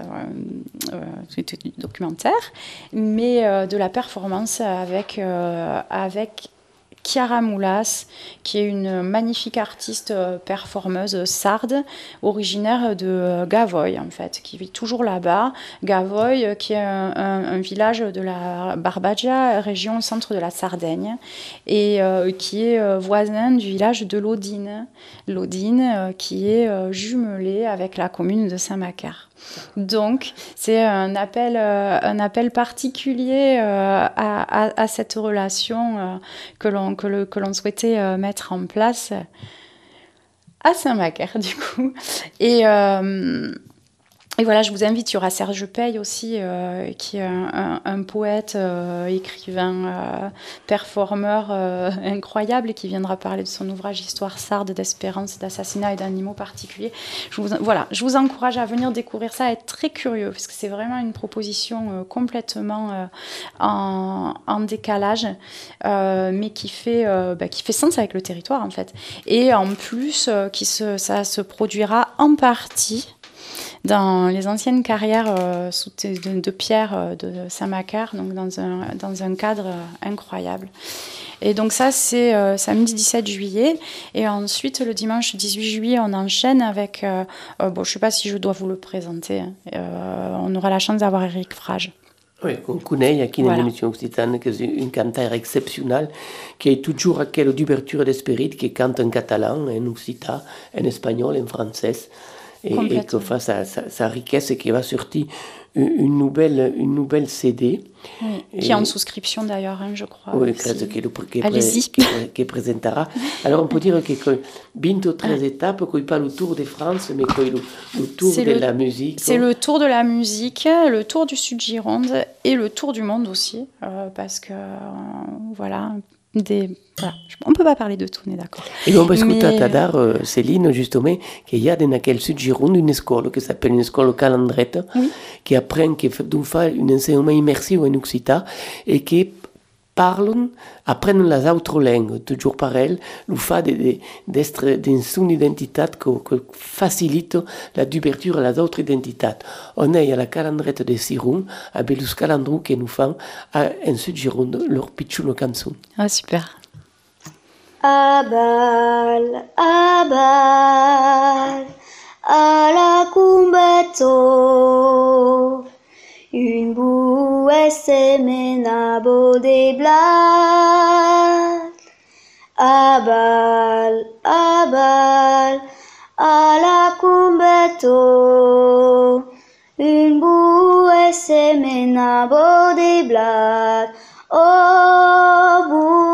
euh, du documentaire, mais euh, de la performance avec, euh, avec Chiara Moulas, qui est une magnifique artiste euh, performeuse sarde, originaire de Gavoy en fait, qui vit toujours là-bas. Gavoy, euh, qui est un, un, un village de la Barbagia, région au centre de la Sardaigne, et euh, qui est euh, voisin du village de Lodine. Lodine, euh, qui est euh, jumelée avec la commune de Saint-Macaire. Donc, c'est un appel, euh, un appel particulier euh, à, à, à cette relation euh, que l'on, que le, que l'on souhaitait euh, mettre en place à Saint-Macaire, du coup. Et, euh, et voilà, je vous invite, il y aura Serge Paye aussi, euh, qui est un, un, un poète, euh, écrivain, euh, performeur euh, incroyable, et qui viendra parler de son ouvrage Histoire sarde d'espérance, d'assassinat et d'animaux particuliers. Je vous, voilà, je vous encourage à venir découvrir ça, à être très curieux, parce que c'est vraiment une proposition euh, complètement euh, en, en décalage, euh, mais qui fait, euh, bah, qui fait sens avec le territoire, en fait. Et en plus, euh, qui se, ça se produira en partie dans les anciennes carrières euh, sous de, de pierre euh, de Saint-Macaire, donc dans un, dans un cadre euh, incroyable. Et donc ça, c'est euh, samedi dix-sept juillet. Et ensuite, le dimanche dix-huit juillet, on enchaîne avec... Euh, euh, bon, je ne sais pas si je dois vous le présenter. Hein. Euh, on aura la chance d'avoir Eric Frage. Oui, qu'on connaît ici dans l'émission occitane, qui est une cantaire exceptionnelle, qui est toujours à quelle d'ouverture d'esprit, qui cante en catalan, en occitan, en espagnol, en français. Et, et que fa sa, sa, sa richesse et qui va sortir une, une, nouvelle, une nouvelle C D. Oui, et, qui est en souscription d'ailleurs, hein, je crois. Oui, qui, qui, Allez-y. Qui, qui présentera. Alors on peut dire que, que bientôt treize étapes, qu'il pas le tour de France, mais que le, le tour c'est de le, la musique. C'est le tour de la musique, le tour du Sud-Gironde et le tour du monde aussi, euh, parce que, euh, voilà... Des, voilà. On ne peut pas parler de tout, on est d'accord. Et on va écouter à Tadar, euh, Céline, justement, qu'il y a dans laquelle Sud-Gironde une école qui s'appelle une école calandrette, oui. Qui apprend, qui fait un enseignement immersif en occitan et qui parlent, apprennent les autres langues, toujours pareil, le fait d'être dans une identité qui facilite la d'ouverture à les autres identités. On est à la calandrette de Siron, avec les calandrous qui nous font en Sud-Gironde leur pitchoune chanson. Ah, super. Abal, abal, alla cumbeto. Une bouée semena beau des blagues. Abal, abal, alla cumbeto. Une bouée semena beau des blagues. Oh,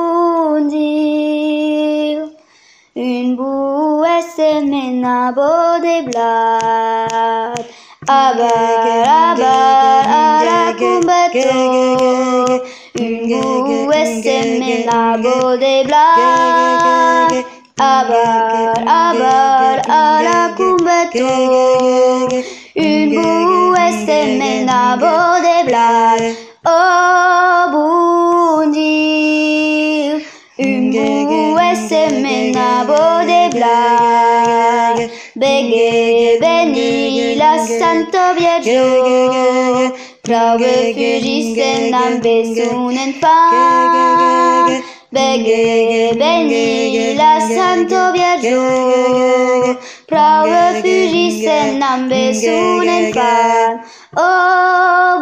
bondir. Une bouée semena beau des blagues. Abal, abal, alla cumbeto. Une bouée semena beau des blagues. Abal, abal, alla cumbeto. Une bouée semena beau des blagues. Oh, bondir. Une bouée semena beau des blagues. Beghe veni la Santo Vierge, prove fugisse nambe sunen fan. Beghe veni la Santo Vierge, prove fugisse nambe sunen fan. Oh,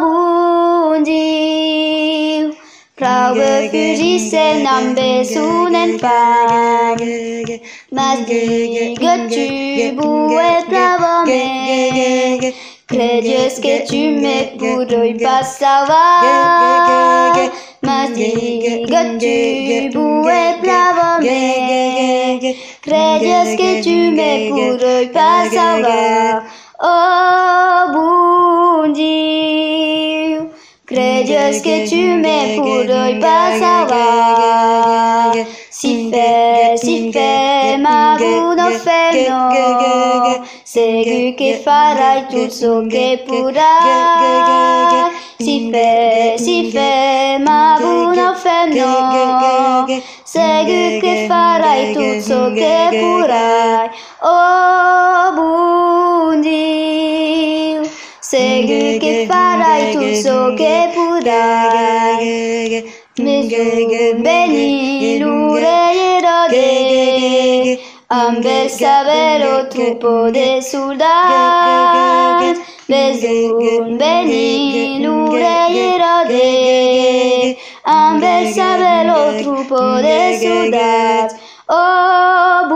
bondir. Prove fugisse nambe sunen fan. Mas digue tu bouais pravome, credies que tu me pourrais pas savoir. Mas digue tu bouais pravome, credies que tu me pourrais pas savoir. Oh, bondir. Credies que tu me pourrais pas savoir. Si fait, si fait, ma buona feno, segui che farai tutto ciò che potrai. Si fait, si fait, ma buona feno, segui che farai tutto ciò che potrai. Oh, bondir. Segui che farai tutto ciò che potrai. Mesu beni lure Erode, ambe savero trupo de soldat. Mesu beni lure Erode, ambe savero trupo de soldat. Oh,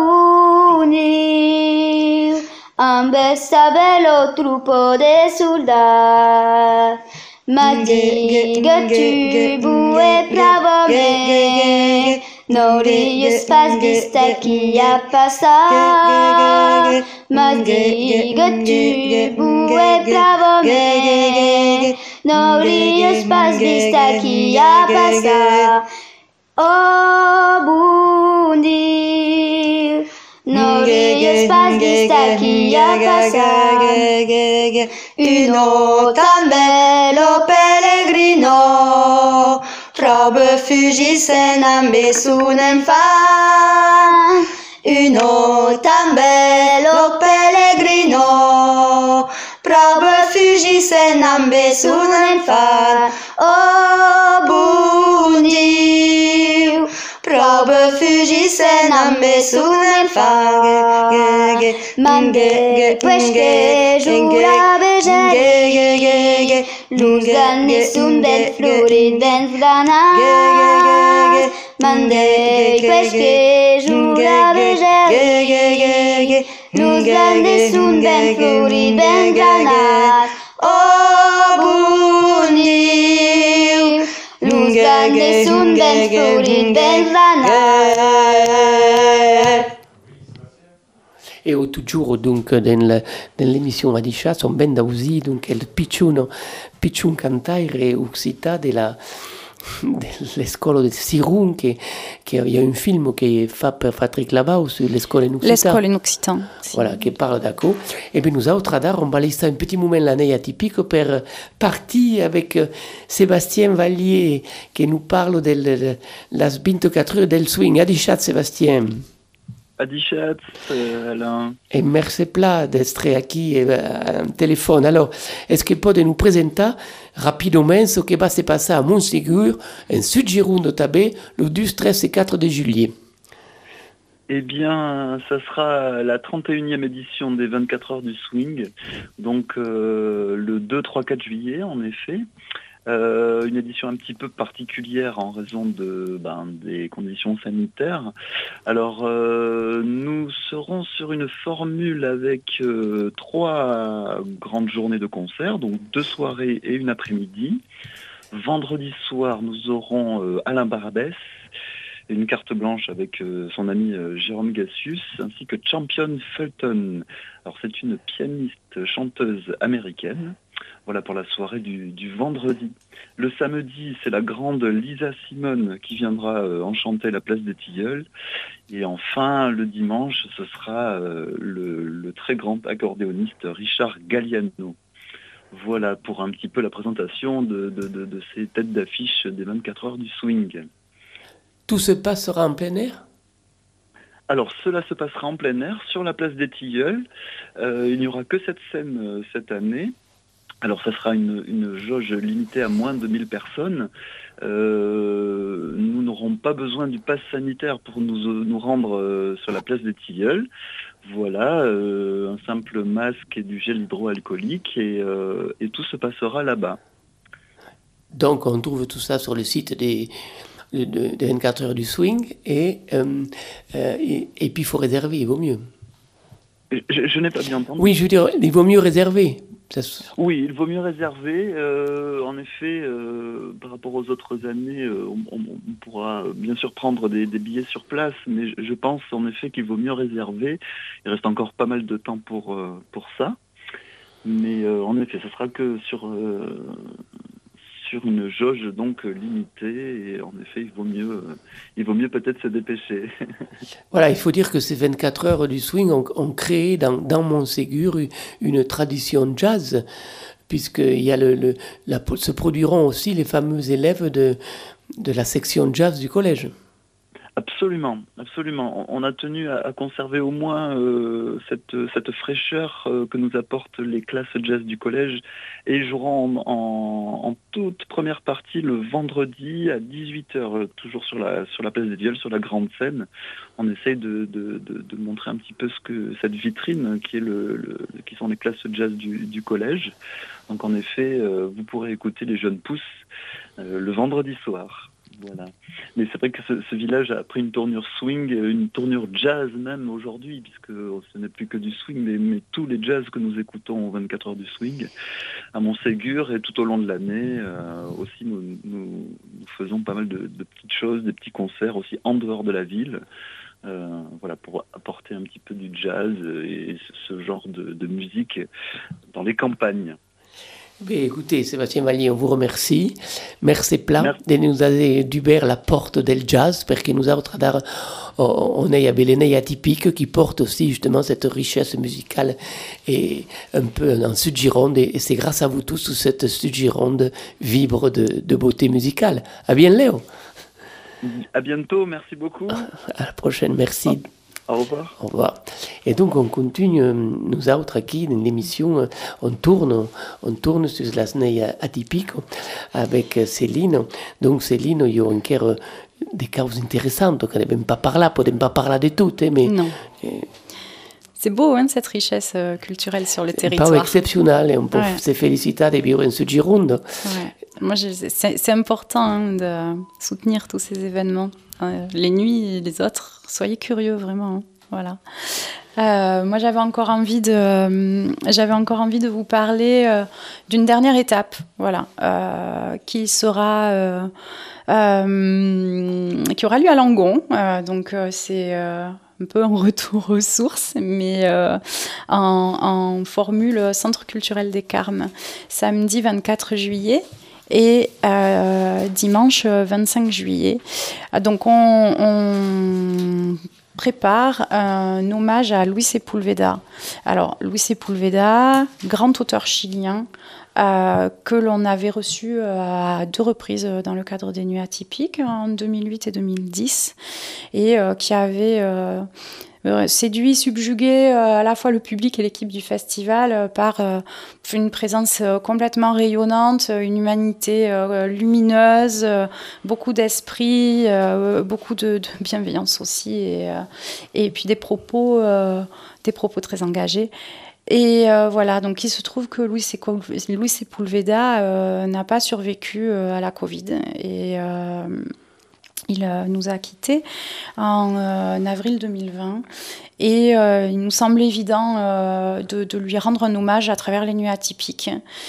bondir. Un sabello truppo de soldat. Ma digue tu bouais pravome, non rius fas vista qui a passat. Ma digue tu bouais pravome, non rius fas vista qui a passat. Oh, bondir. Non rius fas vista qui a passat. Uno tan bello pellegrino, probe fuggisse nambe sunen fan. Uno tan bello pellegrino, probe fuggisse nambe sunen fan. Oh, bondir. Probe fuggisse nambe sunen fan. Mande pesche giura begere, luz ganne sun del florid ben franat. Mande pesche giura begere, luz ganne sun del florid ben franat. Oh, bondir. Luz ganne sun del florid ben franat. E ho toujours donc dans l'émission Adisha son ben dausi donc il picciuno picciun cantaire uxita della dell'escola di Sirun che che il y a un film che fa per Patrick Labau sur l'escola in Occitan. L'escola in Occitan. Sì. Voilà, che parla d'acco. Et bien nous autres on va laisser un petit moment l'année atypique per partir avec Sébastien Vallier qui nous parle de las vingt-quatre heures del swing. Adichat Sébastien. Adichat, euh, Alain. Et merci plat d'être ici euh, un téléphone. Alors, est-ce qu'il peut nous présenter rapidement ce qui va se passer à Montségur, en Sud-Gironde, le deux, treize et quatre de juillet? Eh bien, ça sera la trente et unième édition des vingt-quatre heures du swing, donc euh, le deux, trois, quatre juillet en effet. Euh, une édition un petit peu particulière en raison de, ben, des conditions sanitaires. Alors, euh, nous serons sur une formule avec euh, trois grandes journées de concerts, donc deux soirées et une après-midi. Vendredi soir, nous aurons euh, Alain Barabès, une carte blanche avec euh, son ami euh, Jérôme Gassius, ainsi que Champion Fulton. Alors c'est une pianiste chanteuse américaine. Voilà pour la soirée du, du vendredi. Le samedi, c'est la grande Lisa Simone qui viendra euh, enchanter la place des Tilleuls. Et enfin, le dimanche, ce sera euh, le, le très grand accordéoniste Richard Galliano. Voilà pour un petit peu la présentation de, de, de, de ces têtes d'affiche des vingt-quatre heures du swing. Tout se passera en plein air ? Alors, cela se passera en plein air, sur la place des Tilleuls. Euh, il n'y aura que cette scène euh, cette année. Alors, ça sera une, une jauge limitée à moins de mille personnes. Euh, nous n'aurons pas besoin du pass sanitaire pour nous, nous rendre euh, sur la place des Tilleuls. Voilà, euh, un simple masque et du gel hydroalcoolique et, euh, et tout se passera là-bas. Donc, on trouve tout ça sur le site des... De, de, de vingt-quatre heures du swing et, euh, euh, et, et puis il faut réserver, il vaut mieux. Je, je n'ai pas bien entendu. Oui, je veux dire, il vaut mieux réserver. Ça... Oui, il vaut mieux réserver. Euh, en effet, euh, par rapport aux autres années, euh, on, on, on pourra bien sûr prendre des, des billets sur place, mais je, je pense en effet qu'il vaut mieux réserver. Il reste encore pas mal de temps pour, euh, pour ça. Mais euh, en effet, ce sera que sur... Euh, sur une jauge donc limitée et en effet il vaut mieux euh, il vaut mieux peut-être se dépêcher. Voilà, il faut dire que ces vingt-quatre heures du swing ont, ont créé dans, dans Montségur une tradition jazz, puisqu'il y a le, le la, se produiront aussi les fameux élèves de, de la section jazz du collège. Absolument, absolument. On a tenu à, à conserver au moins euh, cette, cette fraîcheur euh, que nous apportent les classes jazz du collège et ils joueront en, en, en toute première partie le vendredi à dix-huit heures, toujours sur la, sur la place des Tilleuls, sur la grande scène. On essaye de, de, de, de montrer un petit peu ce que cette vitrine qui, est le, le, qui sont les classes jazz du, du collège. Donc en effet, euh, vous pourrez écouter les jeunes pousses euh, le vendredi soir. Voilà. Mais c'est vrai que ce, ce village a pris une tournure swing, une tournure jazz même aujourd'hui, puisque ce n'est plus que du swing, mais, mais tous les jazz que nous écoutons aux vingt-quatre heures du swing, à Montségur et tout au long de l'année, euh, aussi nous, nous, nous faisons pas mal de, de petites choses, des petits concerts aussi en dehors de la ville, euh, voilà, pour apporter un petit peu du jazz et ce genre de, de musique dans les campagnes. Bien, écoutez, Sébastien Vallier, on vous remercie. Merci plein de nous avoir ouvert la porte del jazz, parce que nous autres, on est à Béléné atypique qui porte aussi justement cette richesse musicale et un peu en Sud-Gironde. Et c'est grâce à vous tous que cette Sud-Gironde vibre de, de beauté musicale. À bien, Léo. À bientôt, merci beaucoup. À la prochaine, merci. Au revoir. Au revoir. Et donc on continue, nous autres ici, dans l'émission, on tourne, on tourne sur la scène atypique avec Céline. Donc Céline, il y a encore des causes intéressantes, on ne peut pas parler, on ne peut pas parler de tout, mais... Non. Et... C'est beau, hein, cette richesse euh, culturelle sur le territoire. C'est pas exceptionnel, on peut ouais. se féliciter de vivre en Sud-Gironde. Ouais. Moi, je, c'est, c'est important hein, de soutenir tous ces événements. Euh, les nuits et les autres, soyez curieux, vraiment. Hein. Voilà. Euh, moi, j'avais encore envie de, euh, j'avais encore envie de vous parler euh, d'une dernière étape, voilà, euh, qui sera, euh, euh, qui aura lieu à Langon. Euh, donc, euh, c'est euh, un peu un retour aux sources, mais euh, en, en formule Centre culturel des Carmes, samedi vingt-quatre juillet. Et euh, dimanche vingt-cinq juillet. Donc on, on prépare un hommage à Luis Sepulveda. Alors Luis Sepulveda, grand auteur chilien, euh, que l'on avait reçu à deux reprises dans le cadre des Nuits Atypiques, en deux mille huit et deux mille dix, et euh, qui avait... Euh, euh, séduit, subjugué euh, à la fois le public et l'équipe du festival euh, par euh, une présence euh, complètement rayonnante, une humanité euh, lumineuse, euh, beaucoup d'esprit, euh, beaucoup de, de bienveillance aussi, et, euh, et puis des propos, euh, des propos très engagés. Et euh, voilà, donc il se trouve que Luis Sepulveda euh, n'a pas survécu euh, à la Covid, et euh, il euh, nous a quittés en, euh, en avril deux mille vingt. Et euh, il nous semble évident euh, de, de lui rendre un hommage à travers les Nuits Atypiques,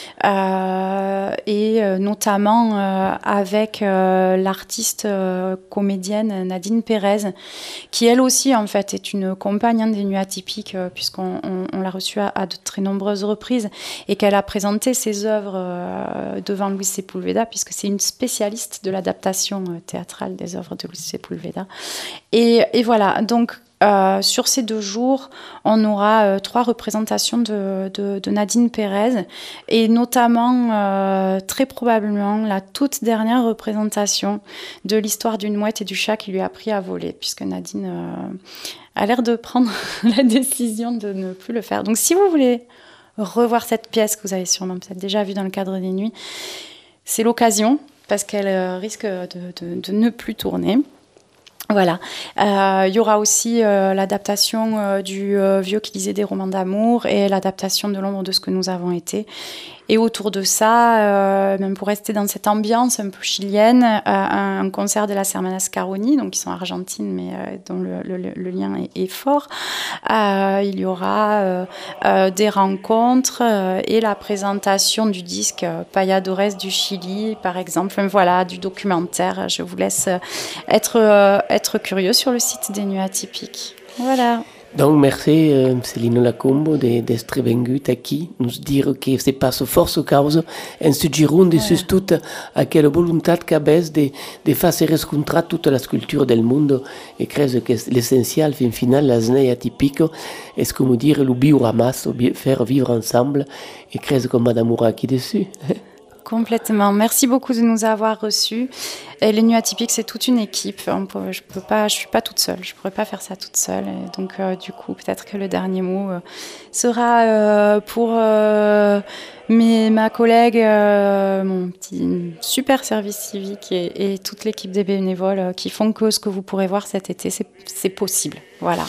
euh, et euh, notamment euh, avec euh, l'artiste euh, comédienne Nadine Pérez, qui elle aussi en fait est une compagne hein, des Nuits Atypiques, euh, puisqu'on on, on l'a reçue à, à de très nombreuses reprises, et qu'elle a présenté ses œuvres euh, devant Luis Sepulveda, puisque c'est une spécialiste de l'adaptation euh, théâtrale des œuvres de Luis Sepulveda. Et, et voilà, donc Euh, sur ces deux jours, on aura euh, trois représentations de, de, de Nadine Pérez, et notamment, euh, très probablement, la toute dernière représentation de l'histoire d'une mouette et du chat qui lui a appris à voler, puisque Nadine euh, a l'air de prendre la décision de ne plus le faire. Donc si vous voulez revoir cette pièce que vous avez sûrement peut-être déjà vue dans le cadre des Nuits, c'est l'occasion, parce qu'elle euh, risque de, de, de ne plus tourner. Voilà. Euh, il y aura aussi euh, l'adaptation euh, du euh, Vieux qui lisait des romans d'amour, et l'adaptation de L'ombre de ce que nous avons été. Et autour de ça, euh, même pour rester dans cette ambiance un peu chilienne, euh, un concert de la Hermanas Caroni, donc qui sont argentines, mais euh, dont le, le, le lien est, est fort. Euh, il y aura euh, euh, des rencontres euh, et la présentation du disque euh, Payadores du Chili, par exemple. Enfin, voilà, du documentaire. Je vous laisse être, euh, être curieux sur le site des Nuits Atypiques. Voilà. Donc, merci euh, Celino Lacombo d'être venue ici nous dire que se passe force cause en ce giron de sus toute aquella volonté qu'avez de, de faire rencontrer toute la culture del mundo, et credo que l'essentiel fin final las Nuits Atypiques est comme dire le bioramas, faire vivre ensemble, et credo qu'on va d'amour aquí dessus. Complètement. Merci beaucoup de nous avoir reçus. Et les Nuits Atypiques, c'est toute une équipe. On peut, je peux pas, je suis pas toute seule. Je pourrais pas faire ça toute seule. Et donc, euh, du coup, peut-être que le dernier mot euh, sera euh, pour euh, mes, ma collègue, euh, mon petit super service civique, et, et toute l'équipe des bénévoles euh, qui font que ce que vous pourrez voir cet été, c'est, c'est possible. Voilà.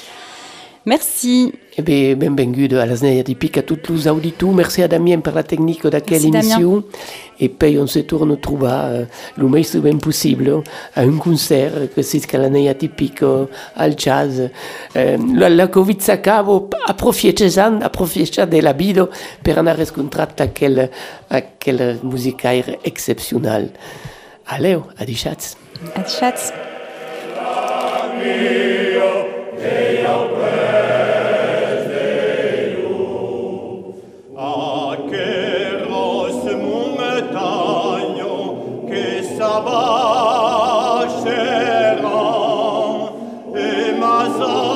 Merci. Eh bien, benvenuto à las Nuits Atypiques à tous les auditeurs. Merci à Damien pour la technique de quelle émission. Damien. Et puis, on se tourne trouver euh, le meilleur bien possible à un concert, que c'est la Nuits Atypiques, al jazz. Euh, la, la Covid s'acaba, approfittant, approfittant de la vida per anar a rencontrer aquella, aquella musica exceptionnelle. Allez, adichats. Adichats. Bacheran et Mazan